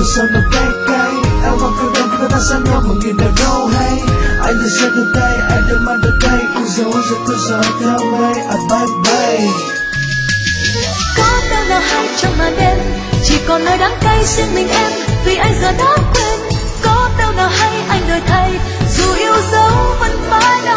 sao nó cay cay. Em không cần đến khi ta sang nhau một nghìn điều đâu hay. Anh thì sẽ từ tay, anh đừng mang đến đây. Yêu dấu sẽ cứ dõi theo mây. Bye bye. Có đâu là hai trong màn đêm, chỉ còn nơi đắng cay riêng mình em, vì anh giờ đã quên. Có đâu nào hay anh đổi thay, dù yêu dấu vẫn mãi.